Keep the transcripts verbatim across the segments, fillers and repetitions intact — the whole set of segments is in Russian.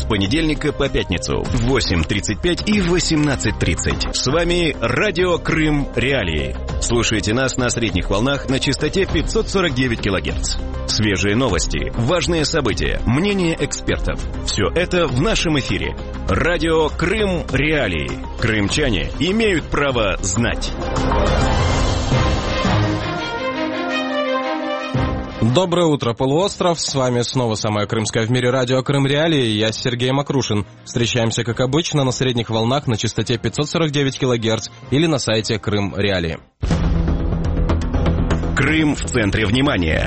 С понедельника по пятницу в восемь тридцать пять и восемнадцать тридцать. С вами Радио Крым Реалии. Слушайте нас на средних волнах на частоте пятьсот сорок девять килогерц. Свежие новости, важные события, мнения экспертов. Все это в нашем эфире. Радио Крым Реалии. Крымчане имеют право знать. Доброе утро, полуостров. С вами снова самое крымское в мире радио Крым Реалии. Я Сергей Макрушин. Встречаемся, как обычно, на средних волнах на частоте пятьсот сорок девять килогерц или на сайте Крым Реалии. Крым в центре внимания.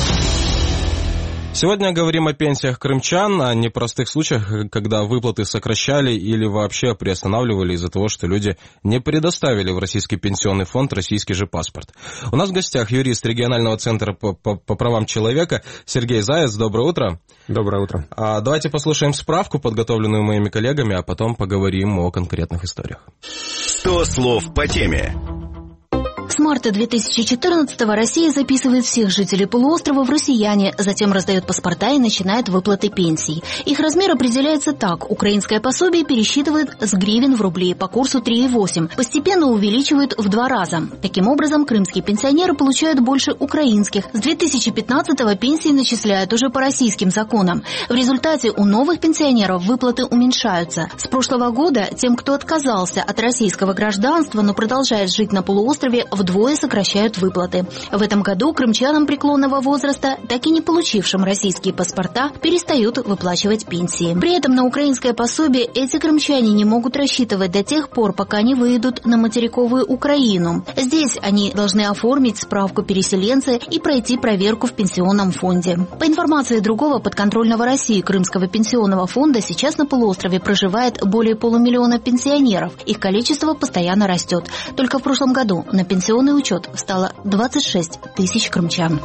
Сегодня говорим о пенсиях крымчан, о непростых случаях, когда выплаты сокращали или вообще приостанавливали из-за того, что люди не предоставили в Российский пенсионный фонд российский же паспорт. У нас в гостях юрист регионального центра по, по, по правам человека Сергей Заяц. Доброе утро. Доброе утро. А, давайте послушаем справку, подготовленную моими коллегами, а потом поговорим о конкретных историях. Сто слов по теме. С марта две тысячи четырнадцатого Россия записывает всех жителей полуострова в россияне, затем раздает паспорта и начинает выплаты пенсий. Их размер определяется так. Украинское пособие пересчитывает с гривен в рубли по курсу три и восемь, постепенно увеличивают в два раза. Таким образом, крымские пенсионеры получают больше украинских. С две тысячи пятнадцатого пенсии начисляют уже по российским законам. В результате у новых пенсионеров выплаты уменьшаются. С прошлого года тем, кто отказался от российского гражданства, но продолжает жить на полуострове, вдвое сокращают выплаты. В этом году крымчанам преклонного возраста, так и не получившим российские паспорта, перестают выплачивать пенсии. При этом на украинское пособие эти крымчане не могут рассчитывать до тех пор, пока не выйдут на материковую Украину. Здесь они должны оформить справку переселенца и пройти проверку в пенсионном фонде. По информации другого подконтрольного России Крымского пенсионного фонда, сейчас на полуострове проживает более полумиллиона пенсионеров. Их количество постоянно растет. Только в прошлом году на пенсионном Пенсионный учет встало двадцать шесть тысяч крымчан.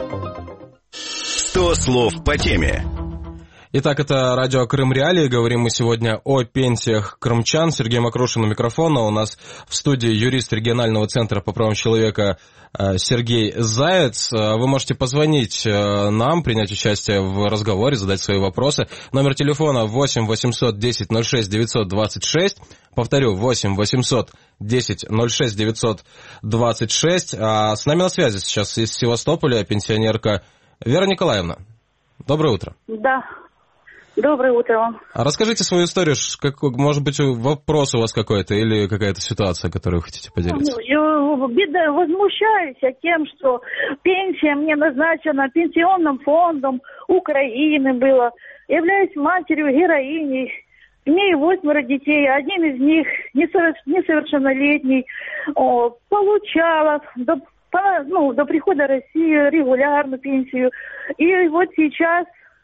Сто слов по теме. Итак, это радио Крым Реалии. Говорим мы сегодня о пенсиях крымчан. Сергей Макрушин у микрофона. У нас в студии юрист регионального центра по правам человека Сергей Заяц. Вы можете позвонить нам, принять участие в разговоре, задать свои вопросы. Номер телефона восемь восемьсот десять ноль шесть девятьсот двадцать шесть. Повторю, восемь восемьсот десять ноль шесть девятьсот двадцать шесть. А с нами на связи сейчас из Севастополя пенсионерка Вера Николаевна. Доброе утро. Да. Доброе утро вам. А расскажите свою историю, как, может быть, вопрос у вас какой-то или какая-то ситуация, которую вы хотите поделиться? Я беда, возмущаюсь тем, что пенсия мне назначена пенсионным фондом Украины была. Являюсь матерью-героиней. Имею восьмеро детей. Один из них несовершеннолетний. О, получала до, ну, до прихода России регулярную пенсию. И вот сейчас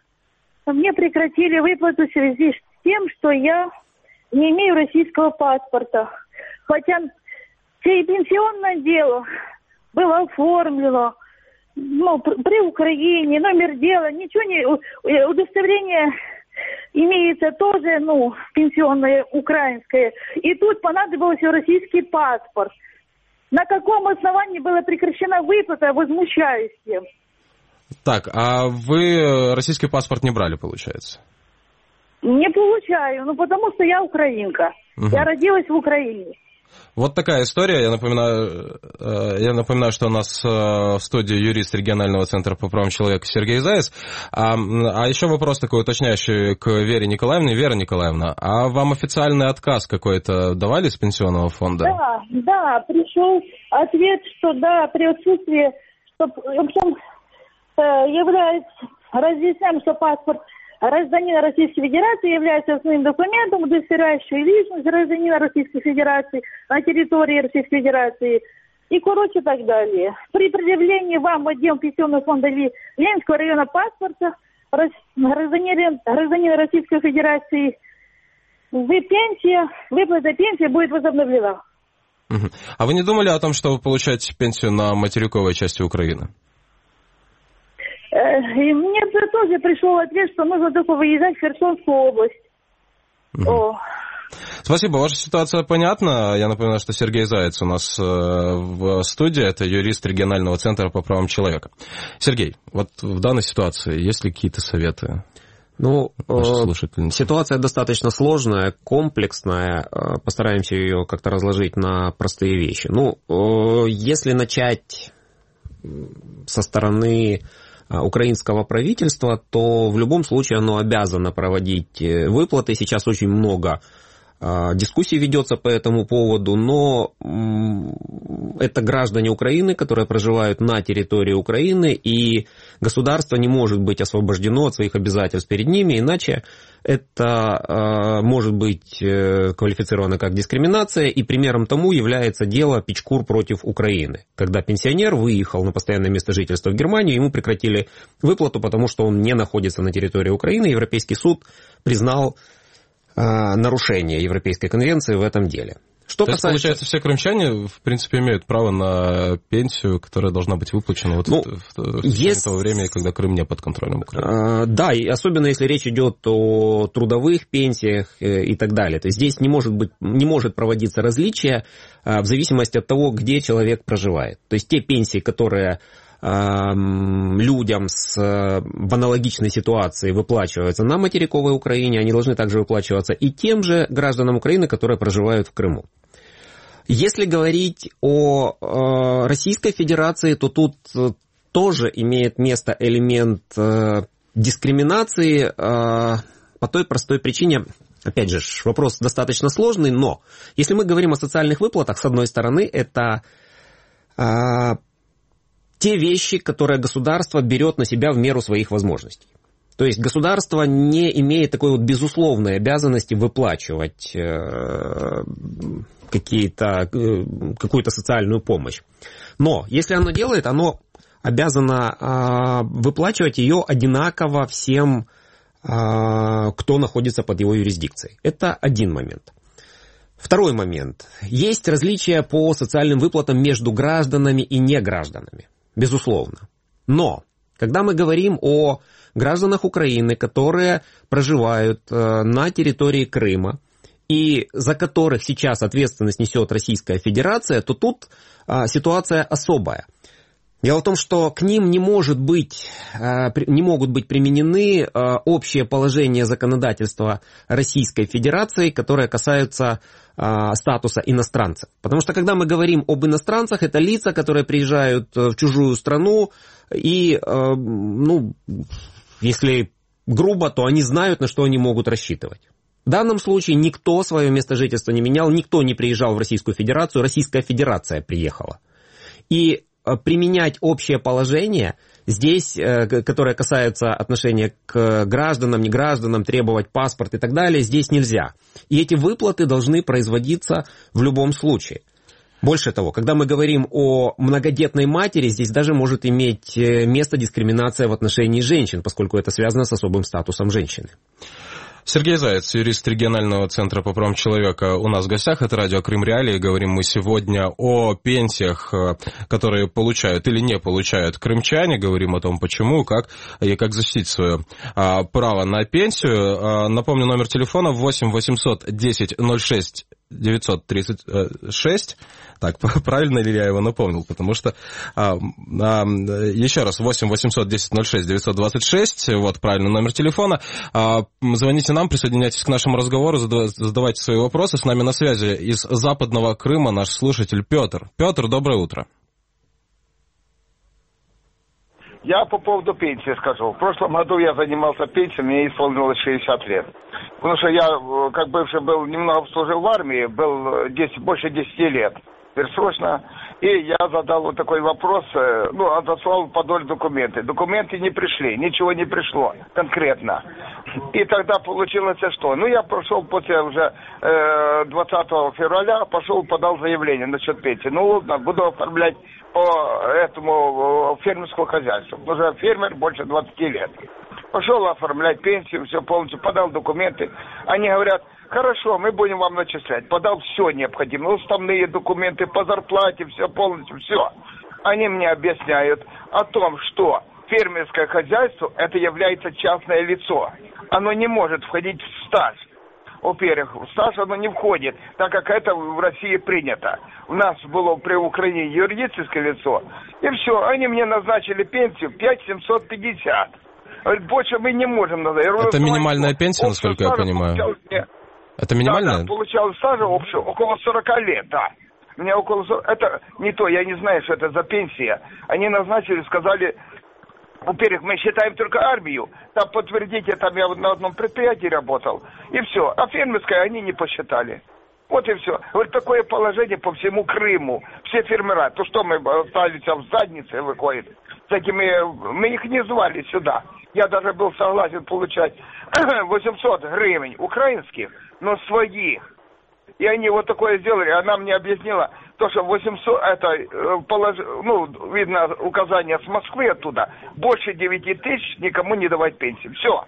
мне прекратили выплату в связи с тем, что я не имею российского паспорта. Хотя все пенсионное дело было оформлено ну, при Украине, номер дела, ничего не... Удостоверение имеется тоже, ну, пенсионное украинское. И тут понадобился российский паспорт. На каком основании была прекращена выплата, возмущаюсь тем. Так, а вы российский паспорт не брали, получается? Не получаю, ну потому что я украинка. Угу. Я родилась в Украине. Вот такая история. Я напоминаю, я напоминаю, что у нас в студии юрист регионального центра по правам человека Сергей Заяц. А, а еще вопрос такой уточняющий к Вере Николаевне. Вера Николаевна, а вам официальный отказ какой-то давали с пенсионного фонда? Да, да, пришел ответ, что да, при отсутствии, что, в общем, является, разъясняем, что паспорт гражданина Российской Федерации является основным документом, удостоверяющим личность гражданина Российской Федерации на территории Российской Федерации и, короче, так далее. При предъявлении вам в отдел пенсионного фонда Ленинского района паспорта гражданина, гражданина Российской Федерации, вы пенсия, выплата пенсии будет возобновлена. Угу. А вы не думали о том, чтобы получать пенсию на материковой части Украины? И мне тоже пришел ответ, что нужно только выезжать в Херсонскую область. Угу. О. Спасибо, ваша ситуация понятна. Я напоминаю, что Сергей Заяц у нас в студии, это юрист регионального центра по правам человека. Сергей, вот в данной ситуации есть ли какие-то советы? Ну, ситуация достаточно сложная, комплексная. Постараемся ее как-то разложить на простые вещи. Ну, если начать со стороны украинского правительства, то в любом случае оно обязано проводить выплаты. Сейчас очень много дискуссий ведется по этому поводу, но это граждане Украины, которые проживают на территории Украины, и государство не может быть освобождено от своих обязательств перед ними, иначе это может быть квалифицировано как дискриминация, и примером тому является дело Пичкур против Украины, когда пенсионер выехал на постоянное место жительства в Германию, ему прекратили выплату, потому что он не находится на территории Украины. Европейский суд признал нарушение Европейской конвенции в этом деле. Что То касается... есть, получается, все крымчане, в принципе, имеют право на пенсию, которая должна быть выплачена вот ну, в, в, в есть... того времени, когда Крым не под контролем Украины. А, да, и особенно если речь идет о трудовых пенсиях и так далее. То есть здесь не может быть, не может проводиться различие в зависимости от того, где человек проживает. То есть те пенсии, которые людям с, в аналогичной ситуации выплачиваются на материковой Украине, они должны также выплачиваться и тем же гражданам Украины, которые проживают в Крыму. Если говорить о э, Российской Федерации, то тут тоже имеет место элемент э, дискриминации э, по той простой причине. Опять же, вопрос достаточно сложный, но если мы говорим о социальных выплатах, с одной стороны, это э, те вещи, которые государство берет на себя в меру своих возможностей. То есть государство не имеет такой вот безусловной обязанности выплачивать э, какие-то, э, какую-то социальную помощь. Но если оно делает, оно обязано э, выплачивать ее одинаково всем, э, кто находится под его юрисдикцией. Это один момент. Второй момент. Есть различия по социальным выплатам между гражданами и негражданами. Безусловно. Но, когда мы говорим о гражданах Украины, которые проживают э, на территории Крыма, и за которых сейчас ответственность несет Российская Федерация, то тут э, ситуация особая. Дело в том, что к ним не, может быть, э, не могут быть применены э, общие положения законодательства Российской Федерации, которые касаются статуса иностранцев. Потому что, когда мы говорим об иностранцах, это лица, которые приезжают в чужую страну, и, ну, если грубо, то они знают, на что они могут рассчитывать. В данном случае никто свое место жительства не менял, никто не приезжал в Российскую Федерацию, Российская Федерация приехала. И применять общее положение здесь, которое касается отношения к гражданам, негражданам, требовать паспорт и так далее, здесь нельзя. И эти выплаты должны производиться в любом случае. Больше того, когда мы говорим о многодетной матери, здесь даже может иметь место дискриминация в отношении женщин, поскольку это связано с особым статусом женщины. Сергей Заяц, юрист регионального центра по правам человека, у нас в гостях. Это радио Крым Реалии. Говорим мы сегодня о пенсиях, которые получают или не получают крымчане. Говорим о том, почему, как и как защитить свое а, право на пенсию. А, напомню, номер телефона восемь восемьсот десять ноль шесть девятьсот тридцать шесть. Так, правильно ли я его напомнил? Потому что, а, а, еще раз, восемь восемьсот десять ноль шесть девятьсот двадцать шесть, вот правильный номер телефона. А, звоните нам, присоединяйтесь к нашему разговору, задавайте свои вопросы. С нами на связи из Западного Крыма наш слушатель Петр. Петр, доброе утро. Я по поводу пенсии скажу. В прошлом году я занимался пенсией, мне исполнилось шестьдесят лет. Потому что я, как бывший был, немного служил в армии, был десять, больше десяти лет. Срочно. И я задал вот такой вопрос, ну, отослал по доле документы. Документы не пришли, ничего не пришло конкретно. И тогда получилось что? Ну, я прошел после уже э, двадцатого февраля, пошел, подал заявление насчет пенсии. Ну, ладно, буду оформлять по этому фермерскому хозяйству. Уже фермер больше двадцати лет. Пошел оформлять пенсию, все полностью, подал документы. Они говорят: хорошо, мы будем вам начислять. Подал все необходимое, уставные документы по зарплате, все полностью, все. Они мне объясняют о том, что фермерское хозяйство – это является частное лицо. Оно не может входить в стаж. Во-первых, в стаж оно не входит, так как это в России принято. У нас было при Украине юридическое лицо, и все, они мне назначили пенсию пять тысяч семьсот пятьдесят. Говорит, больше мы не можем. Надо. Это минимальная пенсия, насколько я понимаю. Это минимальная? Да, да, получал стажа общего около сорок лет, да. У меня около сорока. Это не то, я не знаю, что это за пенсия. Они назначили, сказали, во-первых, мы считаем только армию. Там подтвердите, там я на одном предприятии работал. И все. А фермерское они не посчитали. Вот и все. Вот такое положение по всему Крыму. Все фермера. То что мы остались в заднице выходит. С этими, мы их не звали сюда. Я даже был согласен получать восемьсот гривен украинских, но своих. И они вот такое сделали. Она мне объяснила, то, что восемьсот, это, полож... ну, видно, указание с Москвы оттуда, больше девяти тысяч никому не давать пенсии. Все.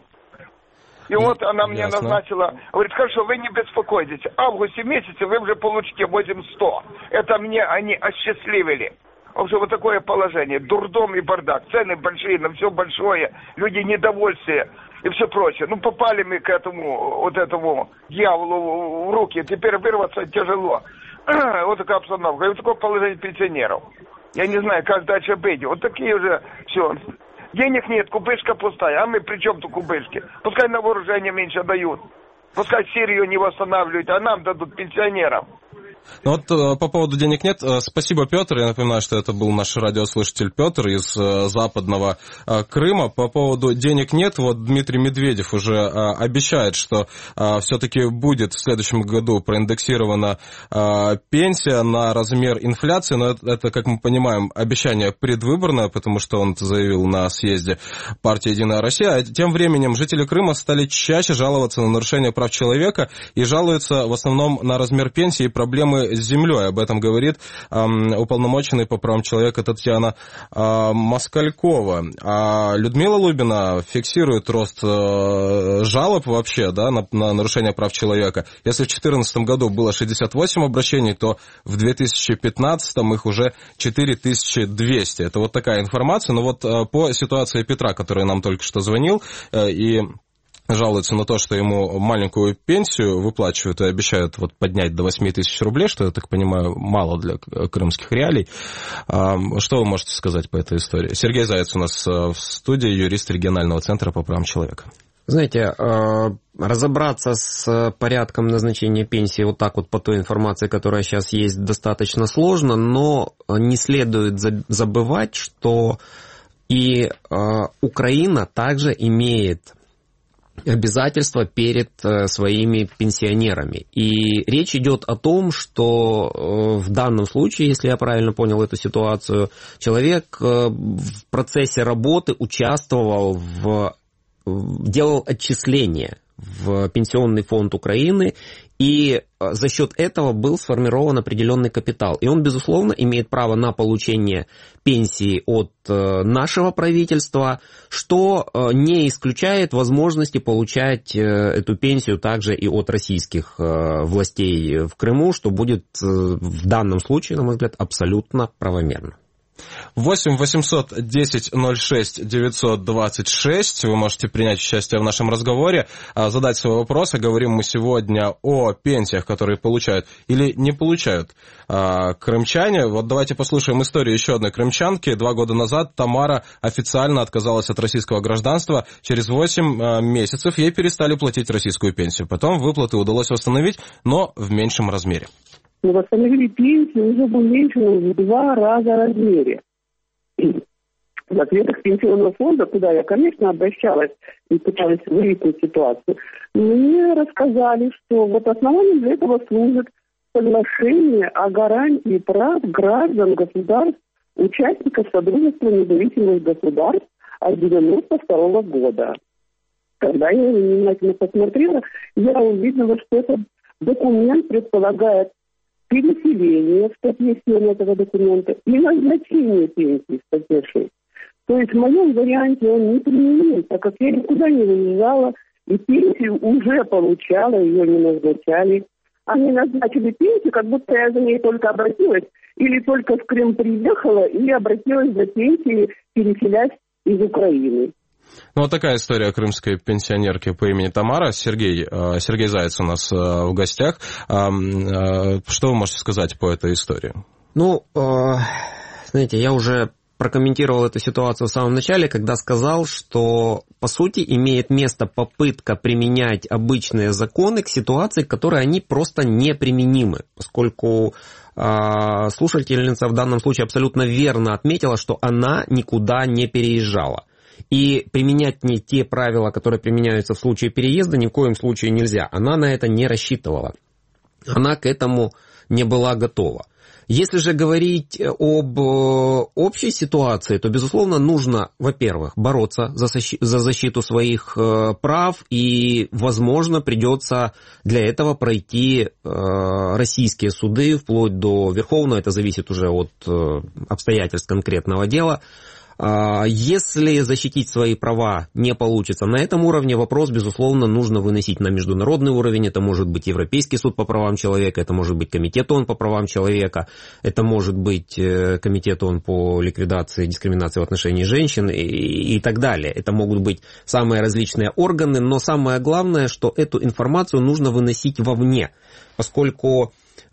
И вот она мне Ясно. назначила, говорит, хорошо, вы не беспокойтесь, в августе месяце вы уже получите восемь-сто. Это мне они осчастливили. В общем, вот такое положение. Дурдом и бардак. Цены большие, на все большое. Люди недовольствие и все прочее. Ну, попали мы к этому, вот этому дьяволу в руки. Теперь вырваться тяжело. Вот такая обстановка. И вот такое положение пенсионеров. Я не знаю, как дальше быть. Вот такие уже все. Денег нет, кубышка пустая. А мы при чем тут кубышки? Пускай на вооружение меньше дают. Пускай Сирию не восстанавливают, а нам дадут пенсионерам. Ну вот по поводу денег нет. Спасибо, Петр. Я напоминаю, что это был наш радиослушатель Петр из западного Крыма. По поводу денег нет. Вот Дмитрий Медведев уже обещает, что все-таки будет в следующем году проиндексирована пенсия на размер инфляции. Но это, как мы понимаем, обещание предвыборное, потому что он это заявил на съезде партии «Единая Россия». А тем временем жители Крыма стали чаще жаловаться на нарушение прав человека и жалуются в основном на размер пенсии и проблемы с землей. Об этом говорит э, уполномоченный по правам человека Татьяна э, Москалькова. А Людмила Лубина фиксирует рост э, жалоб вообще, да, на, на нарушение прав человека. Если в две тысячи четырнадцатом году было шестьдесят восемь обращений, то в две тысячи пятнадцатом их уже четыре тысячи двести. Это вот такая информация. Но вот э, по ситуации Петра, который нам только что звонил, э, и жалуется на то, что ему маленькую пенсию выплачивают и обещают вот поднять до восемь тысяч рублей, что, я так понимаю, мало для крымских реалий. Что вы можете сказать по этой истории? Сергей Заяц у нас в студии, юрист регионального центра по правам человека. Знаете, разобраться с порядком назначения пенсии вот так вот по той информации, которая сейчас есть, достаточно сложно, но не следует забывать, что и Украина также имеет обязательства перед своими пенсионерами. И речь идет о том, что в данном случае, если я правильно понял эту ситуацию, человек в процессе работы участвовал в, делал отчисления в Пенсионный фонд Украины, и за счет этого был сформирован определенный капитал. И он, безусловно, имеет право на получение пенсии от нашего правительства, что не исключает возможности получать эту пенсию также и от российских властей в Крыму, что будет в данном случае, на мой взгляд, абсолютно правомерно. восемь восемьсот десять ноль шесть девятьсот двадцать шесть. Вы можете принять участие в нашем разговоре, задать свои вопросы. Говорим мы сегодня о пенсиях, которые получают или не получают крымчане. Вот давайте послушаем историю еще одной крымчанки. Два года назад Тамара официально отказалась от российского гражданства. Через восемь месяцев ей перестали платить российскую пенсию. Потом выплаты удалось восстановить, но в меньшем размере. Мы восстановили пенсию уже в уменьшенном в два раза размере. В ответах Пенсионного фонда, куда я, конечно, обращалась и пыталась выяснить ситуацию, мне рассказали, что вот основанием для этого служит соглашение о гарантии прав граждан государств, участников Содружества независимых государств от девяносто второго года. Когда я внимательно посмотрела, я увидела, что этот документ предполагает переселение в статье семь этого документа и назначение пенсии в статье шесть. То есть в моем варианте он не применим, так как я никуда не выезжала, и пенсию уже получала, ее не назначали. Они назначили пенсию, как будто я за ней только обратилась, или только в Крым приехала, или обратилась за пенсией, переселясь из Украины. Ну, вот такая история крымской пенсионерки по имени Тамара. Сергей, Сергей Заяц у нас в гостях. Что вы можете сказать по этой истории? Ну, знаете, я уже прокомментировал эту ситуацию в самом начале, когда сказал, что, по сути, имеет место попытка применять обычные законы к ситуации, к которой они просто неприменимы, поскольку э, слушательница в данном случае абсолютно верно отметила, что она никуда не переезжала. И применять не те правила, которые применяются в случае переезда, ни в коем случае нельзя. Она на это не рассчитывала. Она к этому не была готова. Если же говорить об общей ситуации, то, безусловно, нужно, во-первых, бороться за защиту своих прав, и, возможно, придется для этого пройти российские суды, вплоть до Верховного, это зависит уже от обстоятельств конкретного дела. Если защитить свои права не получится на этом уровне, вопрос, безусловно, нужно выносить на международный уровень. Это может быть Европейский суд по правам человека, это может быть Комитет ООН по правам человека, это может быть Комитет ООН по ликвидации дискриминации в отношении женщин и, и так далее. Это могут быть самые различные органы, но самое главное, что эту информацию нужно выносить вовне, поскольку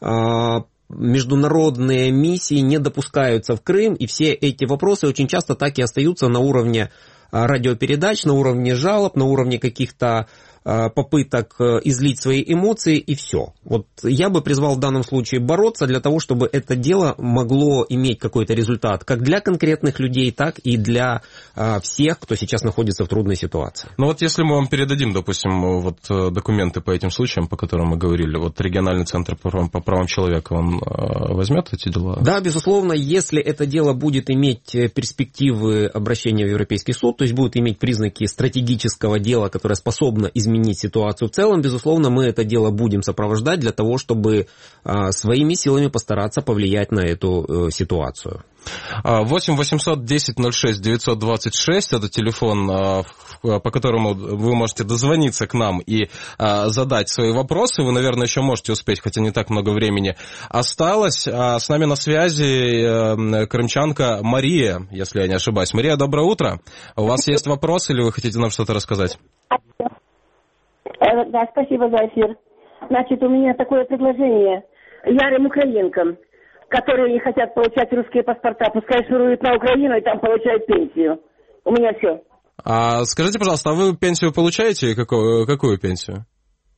международные миссии не допускаются в Крым, и все эти вопросы очень часто так и остаются на уровне радиопередач, на уровне жалоб, на уровне каких-то попыток излить свои эмоции, и все. Вот я бы призвал в данном случае бороться для того, чтобы это дело могло иметь какой-то результат как для конкретных людей, так и для всех, кто сейчас находится в трудной ситуации. Ну вот если мы вам передадим, допустим, вот документы по этим случаям, по которым мы говорили, вот региональный центр по правам, по правам человека, он возьмет эти дела? Да, безусловно, если это дело будет иметь перспективы обращения в Европейский суд, то есть будет иметь признаки стратегического дела, которое способно изменить изменить ситуацию в целом, безусловно, мы это дело будем сопровождать для того, чтобы а, своими силами постараться повлиять на эту э, ситуацию. восемь восемьсот десять ноль шесть девятьсот двадцать шесть, это телефон, по которому вы можете дозвониться к нам и задать свои вопросы. Вы, наверное, еще можете успеть, хотя не так много времени осталось. С нами на связи крымчанка Мария, если я не ошибаюсь. Мария, доброе утро. У вас есть вопрос или вы хотите нам что-то рассказать? Да, спасибо за эфир. Значит, у меня такое предложение. Ярым украинкам, которые не хотят получать русские паспорта, пускай шуруют на Украину и там получают пенсию. У меня все. А скажите, пожалуйста, а вы пенсию получаете? Какую, какую пенсию?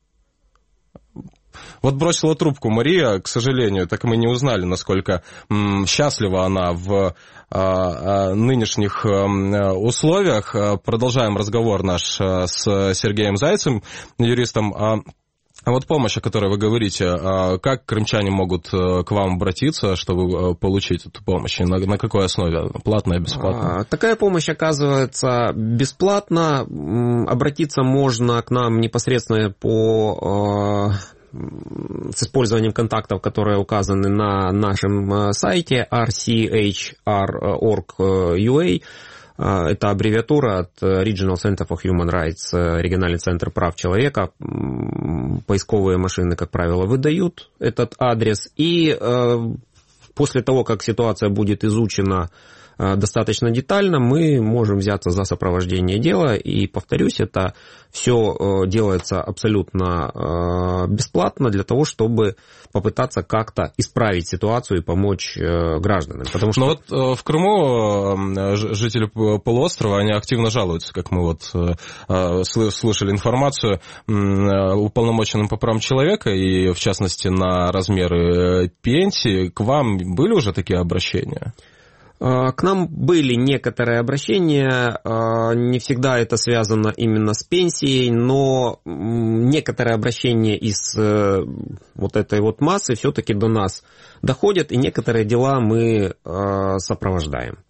Вот бросила трубку Мария, к сожалению, так мы не узнали, насколько м, счастлива она в а, а, нынешних а, условиях. Продолжаем разговор наш а, с Сергеем Зайцем, юристом. А, а вот помощь, о которой вы говорите, а, как крымчане могут к вам обратиться, чтобы получить эту помощь? На, на какой основе? Платная, бесплатная? Такая помощь оказывается бесплатно. Обратиться можно к нам непосредственно по... с использованием контактов, которые указаны на нашем сайте ар си эйч ар точка орг точка ю эй. Это аббревиатура от Regional Center for Human Rights, региональный центр прав человека. Поисковые машины, как правило, выдают этот адрес. И после того, как ситуация будет изучена достаточно детально, мы можем взяться за сопровождение дела. И, повторюсь, это все делается абсолютно бесплатно для того, чтобы попытаться как-то исправить ситуацию и помочь гражданам. Потому что... Но вот в Крыму жители полуострова, они активно жалуются, как мы вот слышали информацию, уполномоченным по правам человека, и в частности на размеры пенсии. К вам были уже такие обращения? К нам были некоторые обращения, не всегда это связано именно с пенсией, но некоторые обращения из вот этой вот массы все-таки до нас доходят, и некоторые дела мы сопровождаем.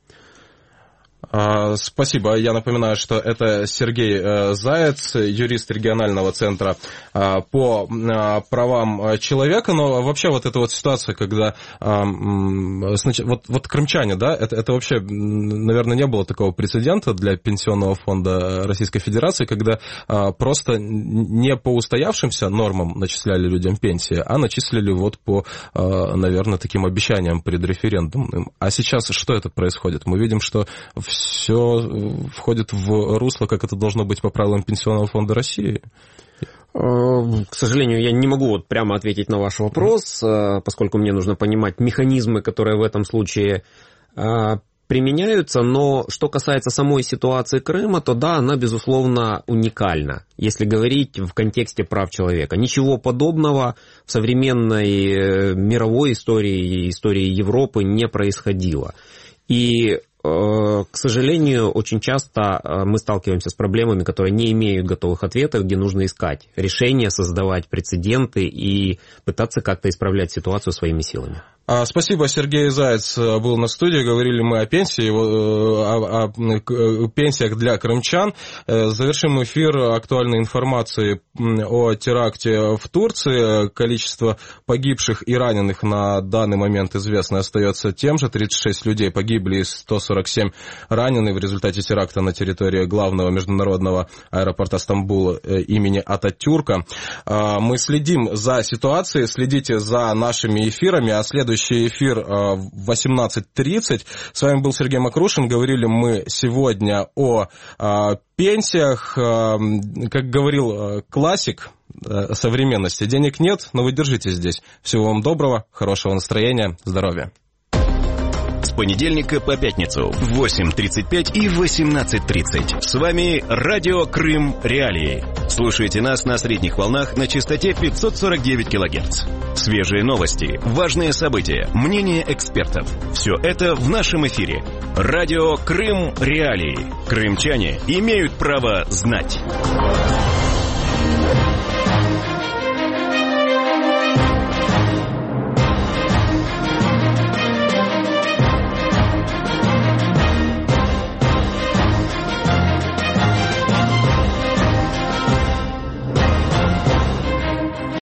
Спасибо. Я напоминаю, что это Сергей Заяц, юрист регионального центра по правам человека. Но вообще вот эта вот ситуация, когда вот, вот крымчане, да, это, это вообще, наверное, не было такого прецедента для Пенсионного фонда Российской Федерации, когда просто не по устоявшимся нормам начисляли людям пенсии, а начислили вот по, наверное, таким обещаниям предреферендумным. А сейчас что это происходит? Мы видим, что все входит в русло, как это должно быть по правилам Пенсионного фонда России? К сожалению, я не могу вот прямо ответить на ваш вопрос, поскольку мне нужно понимать механизмы, которые в этом случае применяются, но что касается самой ситуации Крыма, то да, она, безусловно, уникальна, если говорить в контексте прав человека. Ничего подобного в современной мировой истории и истории Европы не происходило. И, к сожалению, очень часто мы сталкиваемся с проблемами, которые не имеют готовых ответов, где нужно искать решения, создавать прецеденты и пытаться как-то исправлять ситуацию своими силами. Спасибо, Сергей Заяц был на студии, говорили мы о пенсии, о, о пенсиях для крымчан. Завершим эфир актуальной информацией о теракте в Турции. Количество погибших и раненых на данный момент известно остается тем же. тридцать шесть людей погибли и сто сорок семь ранены в результате теракта на территории главного международного аэропорта Стамбула имени Ататюрка. Мы следим за ситуацией, следите за нашими эфирами, а следующий эфир в восемнадцать тридцать. С вами был Сергей Мокрушин. Говорили мы сегодня о пенсиях. Как говорил классик современности, денег нет, но вы держитесь здесь. Всего вам доброго, хорошего настроения, здоровья. С понедельника по пятницу в восемь тридцать пять и восемнадцать тридцать. С вами Радио Крым Реалии. Слушайте нас на средних волнах на частоте пятьсот сорок девять килогерц. Свежие новости, важные события, мнения экспертов. Все это в нашем эфире. Радио Крым Реалии. Крымчане имеют право знать.